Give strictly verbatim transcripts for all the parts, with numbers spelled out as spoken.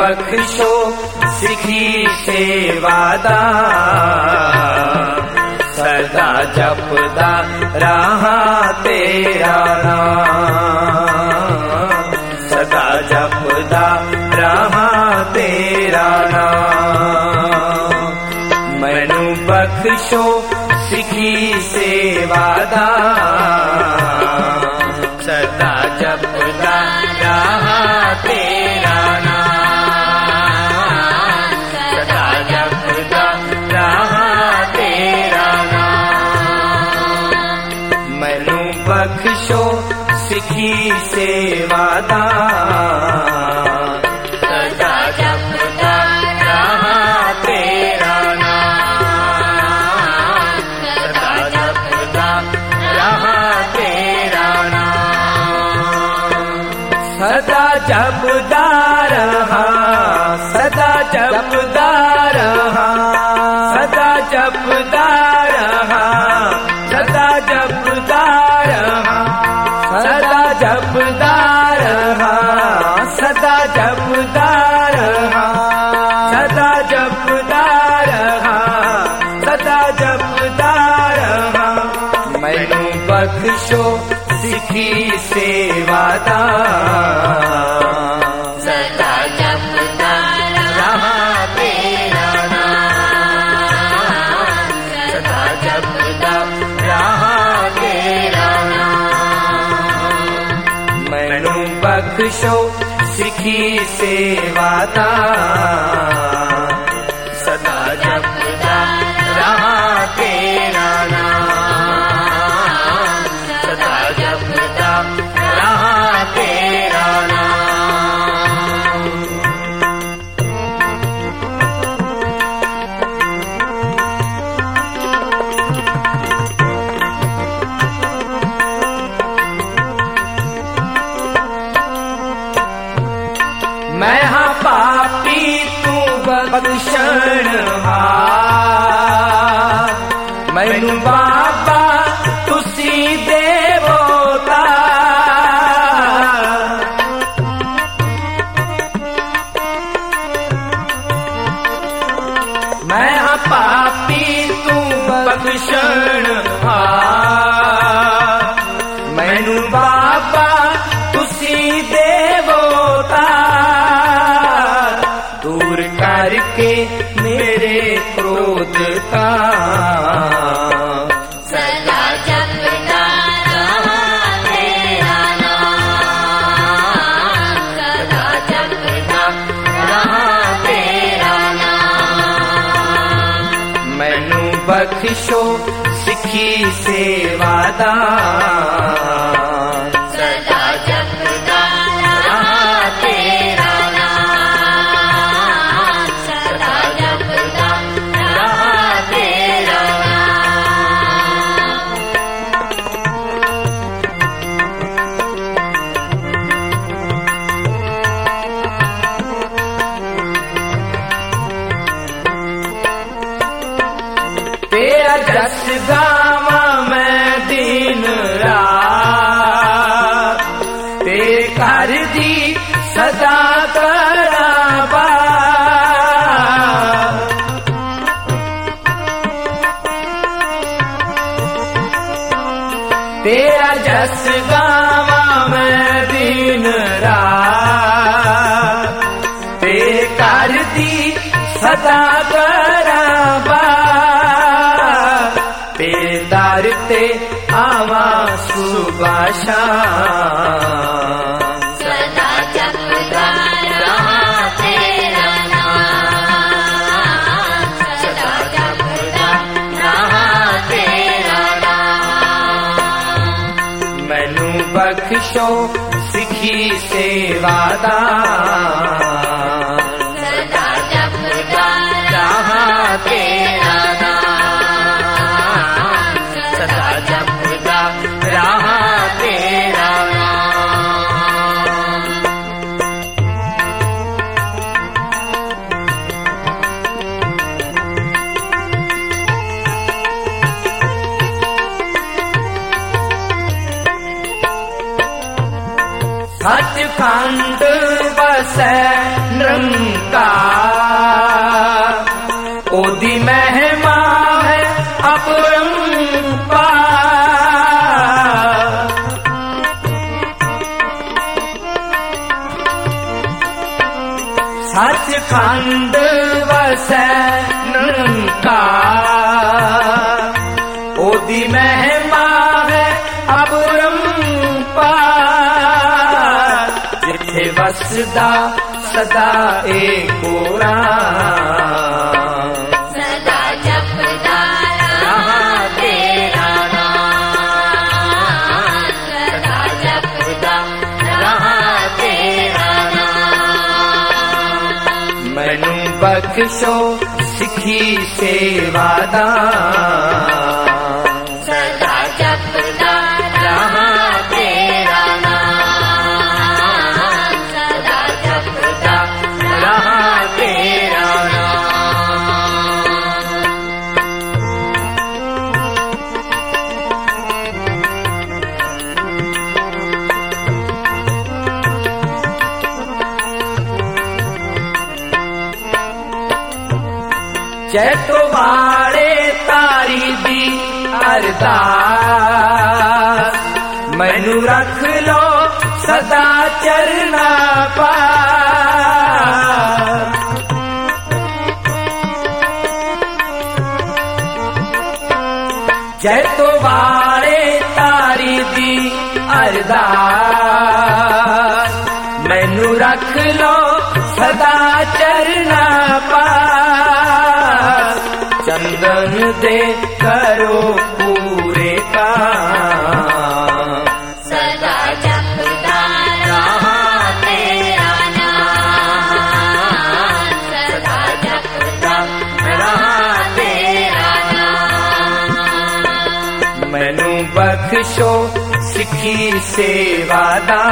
बख्शो सिखी सेवादा, सदा जपदा रहा तेरा नाम, सदा जपदा रहा तेरा नाम। मैनू बख्शो सिखी सेवादा, सदा जपदा रहा तेरा नाम, सदा जपदा रहा तेरा नाम। मैनू बख्शो सिखी सेवादा, सदा जपदा रहा तेरा नाम, सदा जपदा रहा तेरा नाम। सदा जपदा रहा, सदा जपदा रहा, सदा जपदा रहा, सदा जपदा रहा, सदा जपदा रहा, सदा जपदा रहा, सदा जपदा रहा, सदा जपदा रहा। मैनू बख्शो सिखी सेवादा, सदा जपदा रहा तेरा नाम, सदा जपदा रहा तेरा नाम। मैनू बख्शो सिखी सेवादा, सदा जपदा रहा तेरा नाम, सदा जपदा रहा तेरा नाम। मैं हाँ पापी तू बख्शणहार, मैनू बाबा तुसी देवोता। मैं हाँ पापी तू बख्शणहार, मैनू बाबा तुसी देवोता। दूर करके मेरे क्रोध का, सदा जपदा रहा तेरा नाम, सदा जपदा रहा तेरा नाम। मैनू बख्शो सिखी सेवादा, सदा जपदा रहा तेरा नाम, सदा जपदा रहा तेरा नाम। तेरा जस गावा मैं दिन रात, तेरे घर दी सदा करा बात। तेरा जस गावा मैं दिन रात, तेरे घर दी सदा करा बात। तेरे दर ते आवा सुबह शाम, सदा जपदा रहा तेरा नाम, सदा जपदा रहा तेरा नाम। मैनू बख्शो सिखी सेवादा, सदा जपदा रहा तेरा नाम, सदा जपदा रहा तेरा नाम। सचखंड बसै निरंकार, सचखंड वसै निरंकार, ओदी महिमा है अपरंपार, जिथे वसदा सदा एको राम, सदा जपदा रहा तेरा नाम, सदा जपदा रहा तेरा नाम। मैनू बख्शो सिखी सेवा दान, सदा जपदा रहा तेरा नाम, सदा जपदा रहा तेरा नाम। जैतो वाले तारी दी अरदास, मैनू रख लो सदा चरना पार, जैतो वाले तारी दी अरदास, मैनू रख लो सदा चरना पार, चंदन दे करो पूरे काम, सदा जपदा रहा तेरा नाम, सदा जपदा रहा तेरा नाम। मैनू बख्शो सिखी सेवा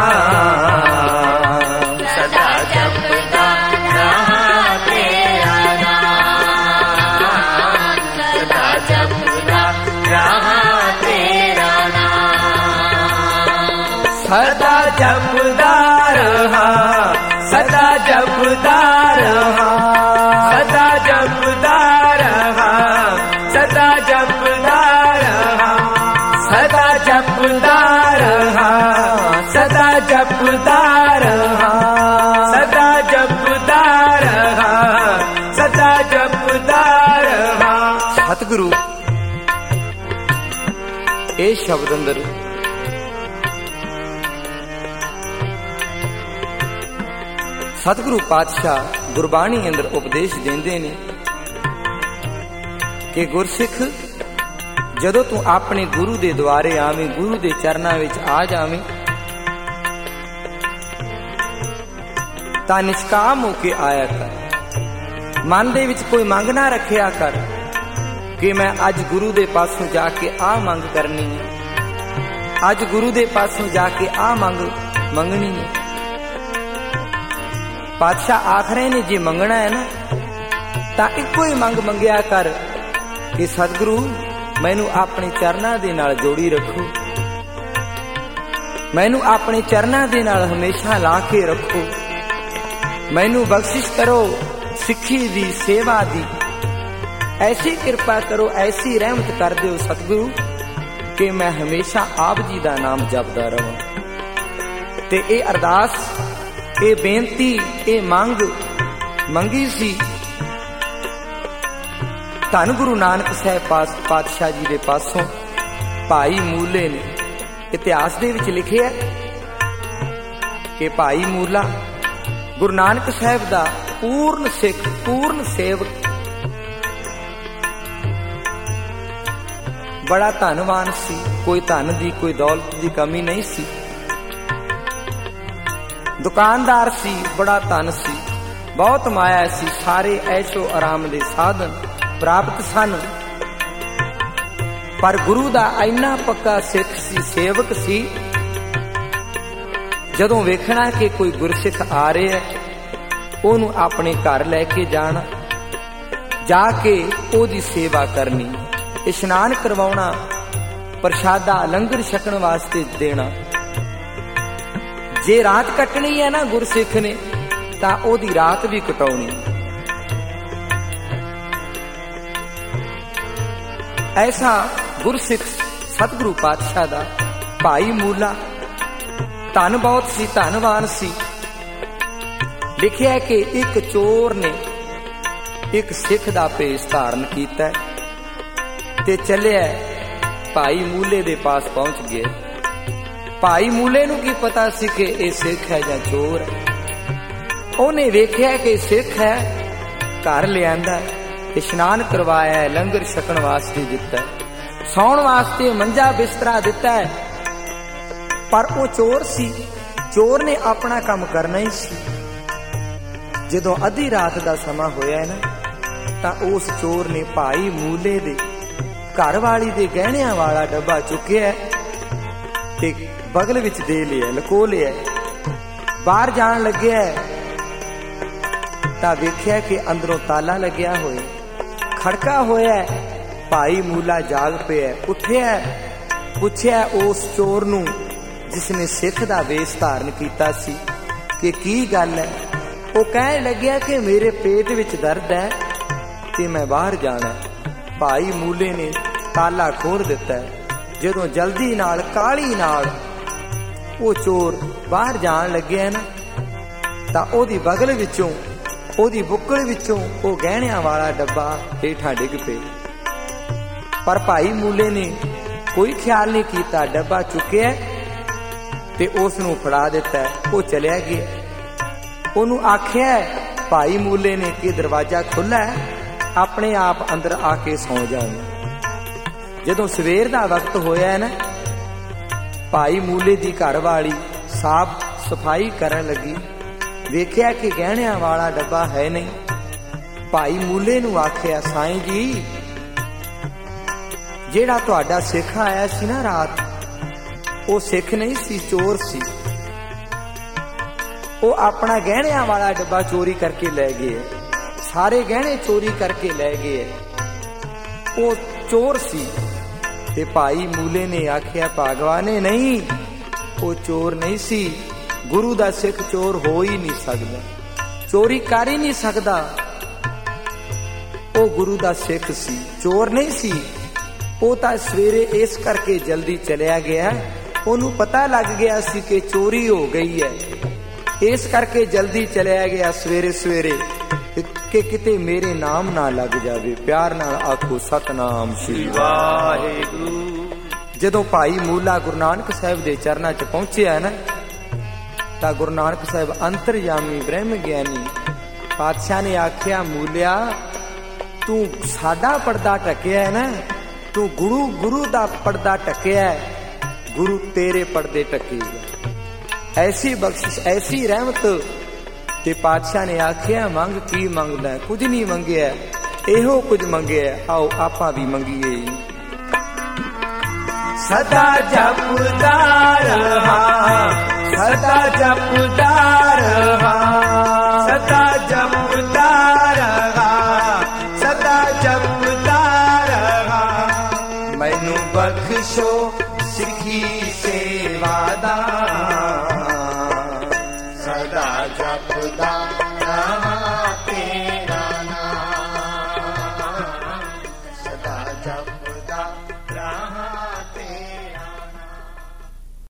दान, सदा जपदा रहा तेरा नाम, सदा जपदा रहा तेरा नाम। सदा जपदा रहा, सदा जपदा रहा, सदा जपदा रहा, सदा जपदा रहा, सदा जपदा रहा, सदा जपदा रहा, सदा जपदा रहा, सदा जपदा रहा। सतगुरु ਇਹ ਸ਼ਬਦ ਅੰਦਰ ਸਤਿਗੁਰੂ ਪਾਤਸ਼ਾਹ ਗੁਰਬਾਣੀ ਅੰਦਰ ਉਪਦੇਸ਼ ਦਿੰਦੇ ਨੇ ਕਿ ਗੁਰਸਿੱਖ ਜਦੋਂ ਤੂੰ ਆਪਣੇ ਗੁਰੂ ਦੇ ਦੁਆਰੇ ਆਵੇਂ, ਗੁਰੂ ਦੇ ਚਰਨਾਂ ਵਿੱਚ ਆ ਜਾਵੇਂ, ਤਾਂ ਨਿਸ਼ਕਾਮ ਹੋ ਕੇ ਆਇਆ ਕਰ। ਮਨ ਦੇ ਵਿੱਚ ਕੋਈ ਮੰਗ ਨਾ ਰੱਖਿਆ ਕਰ ਕਿ ਮੈਂ ਅੱਜ ਗੁਰੂ ਦੇ ਪਾਸੋਂ ਜਾ ਕੇ ਆ ਮੰਗ ਕਰਨੀ ਹੈ, ਅੱਜ ਗੁਰੂ ਦੇ ਪਾਸੋਂ ਜਾ ਕੇ ਆ ਮੰਗ ਮੰਗਣੀ ਹੈ। ਪਾਤਸ਼ਾਹ ਆਖ ਰਹੇ ਨੇ ਜੇ ਮੰਗਣਾ ਹੈ ਨਾ ਤਾਂ ਇੱਕੋ ਹੀ ਮੰਗ ਮੰਗਿਆ ਕਰ ਕਿ ਸਤਿਗੁਰੂ ਮੈਨੂੰ ਆਪਣੇ ਚਰਨਾਂ ਦੇ ਨਾਲ ਜੋੜੀ ਰੱਖੋ, ਮੈਨੂੰ ਆਪਣੇ ਚਰਨਾਂ ਦੇ ਨਾਲ ਹਮੇਸ਼ਾ ਲਾ ਕੇ ਰੱਖੋ, ਮੈਨੂੰ ਬਖਸ਼ਿਸ਼ ਕਰੋ ਸਿੱਖੀ ਦੀ ਸੇਵਾ ਦੀ, ਐਸੀ ਕਿਰਪਾ ਕਰੋ, ਐਸੀ ਰਹਿਮਤ ਕਰ ਦਿਓ ਸਤਿਗੁਰੂ ਕਿ ਮੈਂ ਹਮੇਸ਼ਾ ਆਪ ਜੀ ਦਾ ਨਾਮ ਜਪਦਾ ਰਹਾਂ। ਤੇ ਇਹ ਅਰਦਾਸ, ਇਹ ਬੇਨਤੀ, ਇਹ ਮੰਗ ਮੰਗੀ ਸੀ ਧੰਨ ਗੁਰੂ ਨਾਨਕ ਸਾਹਿਬ ਪਾਤਸ਼ਾਹ ਜੀ ਦੇ ਪਾਸੋਂ ਭਾਈ ਮੂਲੇ ਨੇ। ਇਤਿਹਾਸ ਦੇ ਵਿੱਚ ਲਿਖਿਆ ਕਿ ਭਾਈ ਮੂਲਾ ਗੁਰੂ ਨਾਨਕ ਸਾਹਿਬ ਦਾ ਪੂਰਨ ਸਿੱਖ, ਪੂਰਨ ਸੇਵਕ, ਬੜਾ ਧਨਵਾਨ ਸੀ, ਕੋਈ ਧਨ ਦੀ ਕੋਈ ਦੌਲਤ ਦੀ ਕਮੀ ਨਹੀਂ ਸੀ, ਦੁਕਾਨਦਾਰ ਸੀ, ਬੜਾ ਧਨ ਸੀ, ਬਹੁਤ ਮਾਇਆ ਸੀ, ਸਾਰੇ ਐਸ਼ੋ ਆਰਾਮ ਦੇ ਸਾਧਨ ਪ੍ਰਾਪਤ ਸਨ। ਪਰ ਗੁਰੂ ਦਾ ਇੰਨਾ ਪੱਕਾ ਸਿੱਖ ਸੀ, ਸੇਵਕ ਸੀ, ਜਦੋਂ ਵੇਖਣਾ ਕਿ ਕੋਈ ਗੁਰਸਿੱਖ ਆ ਰਿਹਾ ਉਹਨੂੰ ਆਪਣੇ ਘਰ ਲੈ ਕੇ ਜਾਣਾ, ਜਾ ਕੇ ਉਹਦੀ ਸੇਵਾ ਕਰਨੀ, ਇਸ਼ਨਾਨ ਕਰਵਾਉਣਾ, ਪ੍ਰਸ਼ਾਦਾ ਲੰਗਰ ਛਕਣ ਵਾਸਤੇ ਦੇਣਾ। ਜੇ ਰਾਤ ਕੱਟਣੀ ਹੈ ਨਾ ਗੁਰਸਿੱਖ ਨੇ ਤਾਂ ਉਹਦੀ ਰਾਤ ਵੀ ਕਟਾਉਣੀ। ਐਸਾ ਗੁਰਸਿੱਖ ਸਤਿਗੁਰੂ ਪਾਤਸ਼ਾਹ ਦਾ ਭਾਈ ਮੂਲਾ ਧਨ ਬਹੁਤ ਸੀ, ਧਨਵਾਨ ਸੀ। ਲਿਖਿਆ ਕਿ ਇੱਕ ਚੋਰ ਨੇ ਇੱਕ ਸਿੱਖ ਦਾ ਭੇਸ ਧਾਰਨ ਕੀਤਾ ਤੇ ਚੱਲਿਆ ਭਾਈ ਮੂਲੇ ਦੇ ਪਾਸ ਪਹੁੰਚ ਗਏ। ਭਾਈ ਮੂਲੇ ਨੂੰ ਕੀ ਪਤਾ ਸੀ ਕਿ ਇਹ ਸਿੱਖ ਹੈ ਜਾਂ ਚੋਰ ਹੈ। ਉਹਨੇ ਵੇਖਿਆ ਕਿ ਸਿੱਖ ਹੈ, ਘਰ ਲਿਆਂਦਾ, ਇਸ਼ਨਾਨ ਕਰਵਾਇਆ, ਲੰਗਰ ਛਕਣ ਵਾਸਤੇ ਦਿੱਤਾ, ਸੌਣ ਵਾਸਤੇ ਮੰਜਾ ਬਿਸਤਰਾ ਦਿੱਤਾ ਹੈ। ਪਰ ਉਹ ਚੋਰ ਸੀ। ਚੋਰ ਨੇ ਆਪਣਾ ਕੰਮ ਕਰਨਾ ਹੀ ਸੀ। ਜਦੋਂ ਅੱਧੀ ਰਾਤ ਦਾ ਸਮਾਂ ਹੋਇਆ ਨਾ ਤਾਂ ਉਸ ਚੋਰ ਨੇ ਭਾਈ ਮੂਲੇ ਦੇ ਘਰ ਵਾਲੀ ਦੇ ਗਹਿਣਿਆਂ ਵਾਲਾ ਡੱਬਾ ਚੁੱਕਿਆ ਤੇ ਬਗਲ ਵਿੱਚ ਦੇ ਲਿਆ, ਲਕੋ ਲਿਆ। ਬਾਹਰ ਜਾਣ ਲੱਗਿਆ ਤਾਂ ਵੇਖਿਆ ਕਿ ਅੰਦਰੋਂ ਤਾਲਾ ਲੱਗਿਆ ਹੋਇਆ, ਖੜਕਾ ਹੋਇਆ। ਭਾਈ ਮੂਲਾ ਜਾਗ ਪਿਆ, ਉੱਠਿਆ, ਪੁੱਛਿਆ ਉਸ ਚੋਰ ਨੂੰ ਜਿਸਨੇ ਸਿੱਖ ਦਾ ਵੇਸ਼ ਧਾਰਨ ਕੀਤਾ ਸੀ ਕਿ ਕੀ ਗੱਲ ਹੈ। ਉਹ ਕਹਿਣ ਲੱਗਿਆ ਕਿ ਮੇਰੇ ਪੇਟ ਵਿੱਚ ਦਰਦ ਹੈ ਤੇ ਮੈਂ ਬਾਹਰ ਜਾਣਾ। ਭਾਈ ਮੂਲੇ ਨੇ ਤਾਲਾ ਖੋਲ ਦਿੱਤਾ। ਜਦੋਂ ਜਲਦੀ ਨਾਲ ਕਾਹਲੀ ਨਾਲ ਉਹ ਚੋਰ ਬਾਹਰ ਜਾਣ ਲੱਗਿਆ ਨਾ ਤਾਂ ਉਹਦੀ ਬਗਲ ਵਿੱਚੋਂ, ਉਹਦੀ ਬੁੱਕਲ ਵਿੱਚੋਂ ਉਹ ਗਹਿਣਿਆਂ ਵਾਲਾ ਡੱਬਾ ਹੇਠਾਂ ਡਿੱਗ ਪਿਆ। ਪਰ ਭਾਈ ਮੂਲੇ ਨੇ ਕੋਈ ਖਿਆਲ ਨਹੀਂ ਕੀਤਾ, ਡੱਬਾ ਚੁੱਕਿਆ ਤੇ ਉਸ ਨੂੰ ਫੜਾ ਦਿੱਤਾ। ਉਹ ਚਲਿਆ ਗਿਆ। ਉਹਨੂੰ ਆਖਿਆ ਭਾਈ ਮੂਲੇ ਨੇ ਕਿ ਦਰਵਾਜ਼ਾ ਖੁੱਲ੍ਹਾ ਹੈ, ਆਪਣੇ ਆਪ ਅੰਦਰ ਆ ਕੇ ਸੌਂ ਜਾਵੇ। ਜਦੋਂ ਸਵੇਰ ਦਾ ਵਕਤ ਹੋਇਆ ਨਾ, ਭਾਈ ਮੂਲੇ ਦੀ ਘਰ ਵਾਲੀ ਸਾਫ਼ ਸਫਾਈ ਕਰਨ ਲੱਗੀ। ਵੇਖਿਆ ਕਿ ਗਹਿਣਿਆਂ ਵਾਲਾ ਡੱਬਾ ਹੈ ਨਹੀਂ। ਭਾਈ ਮੂਲੇ ਨੂੰ ਆਖਿਆ, ਸਾਈਂ ਜੀ, ਜਿਹੜਾ ਤੁਹਾਡਾ ਸਿੱਖ ਆਇਆ ਸੀ ਨਾ ਰਾਤ, ਉਹ ਸਿੱਖ ਨਹੀਂ ਸੀ, ਚੋਰ ਸੀ। ਉਹ ਆਪਣਾ ਗਹਿਣਿਆਂ ਵਾਲਾ ਡੱਬਾ ਚੋਰੀ ਕਰਕੇ ਲੈ ਗਏ, ਸਾਰੇ ਗਹਿਣੇ ਚੋਰੀ ਕਰਕੇ ਲੈ ਗਏ। ਉਹ ਚੋਰ ਸੀ। ਤੇ ਭਾਈ ਮੂਲੇ ਨੇ ਆਖਿਆ, ਭਾਗਵਾਨੇ ਨਹੀਂ, ਉਹ ਚੋਰ ਨਹੀਂ ਸੀ। ਗੁਰੂ ਦਾ ਸਿੱਖ ਚੋਰ ਹੋ ਹੀ ਨਹੀਂ ਸਕਦਾ, ਚੋਰੀ ਕਰ ਹੀ ਨਹੀਂ ਸਕਦਾ। ਉਹ ਗੁਰੂ ਦਾ ਸਿੱਖ ਸੀ, ਚੋਰ ਨਹੀਂ ਸੀ। ਉਹ ਤਾਂ ਸਵੇਰੇ ਇਸ ਕਰਕੇ ਜਲਦੀ ਚਲਿਆ ਗਿਆ, ਉਹਨੂੰ ਪਤਾ ਲੱਗ ਗਿਆ ਸੀ ਕਿ ਚੋਰੀ ਹੋ ਗਈ ਹੈ, ਇਸ ਕਰਕੇ ਜਲਦੀ ਚਲਿਆ ਗਿਆ ਸਵੇਰੇ ਸਵੇਰੇ ਕਿ ਕਿਤੇ ਮੇਰੇ ਨਾਮ ਨਾ ਲੱਗ ਜਾਵੇ। ਪਿਆਰ ਨਾਲ ਆਖੋ ਸਤਨਾਮ ਸ੍ਰੀ ਵਾਹਿਗੁਰੂ। ਜਦੋਂ ਭਾਈ ਮੂਲਾ ਗੁਰੂ ਨਾਨਕ ਸਾਹਿਬ ਦੇ ਚਰਨਾਂ 'ਚ ਪਹੁੰਚਿਆ ਨਾ ਤਾਂ ਗੁਰੂ ਨਾਨਕ ਸਾਹਿਬ ਅੰਤਰਯਾਮੀ ਬ੍ਰਹਮ ਗਿਆਨੀ ਪਾਤਸ਼ਾਹ ਨੇ ਆਖਿਆ, ਮੂਲਿਆ, ਤੂੰ ਸਾਡਾ ਪਰਦਾ ਢੱਕਿਆ ਹੈ ਨਾ, ਤੂੰ ਗੁਰੂ ਗੁਰੂ ਦਾ ਪਰਦਾ ਢੱਕਿਆ, ਗੁਰੂ ਤੇਰੇ ਪਰਦੇ ਢੱਕੇਗਾ। ਐਸੀ ਬਖਸ਼ਿਸ਼, ਐਸੀ ਰਹਿਮਤ। ਤੇ ਪਾਤਸ਼ਾਹ ਨੇ ਆਖਿਆ, ਮੰਗ ਕੀ ਮੰਗਦਾ? ਕੁਝ ਨਹੀਂ ਮੰਗਿਆ, ਇਹੋ ਕੁਝ ਮੰਗਿਆ, ਆਓ ਆਪਾਂ ਵੀ ਮੰਗੀਏ। ਸਦਾ ਜਪਦਾ ਰਹਾ, ਸਦਾ ਜਪਦਾ ਰਹਾ, ਸਦਾ ਜਪਦਾ ਰਹਾ, ਸਦਾ ਜਪਦਾ ਰਹਾ। ਮੈਨੂੰ ਬਖਸ਼ੋ ਸਿੱਖੀ ਸੇਵਾ ਦਾ, ਸਦਾ ਜਪਦਾ ਰਹਾ ਤੇਰਾ ਨਾਮ, ਸਦਾ ਜਪਦਾ ਰਹਾ।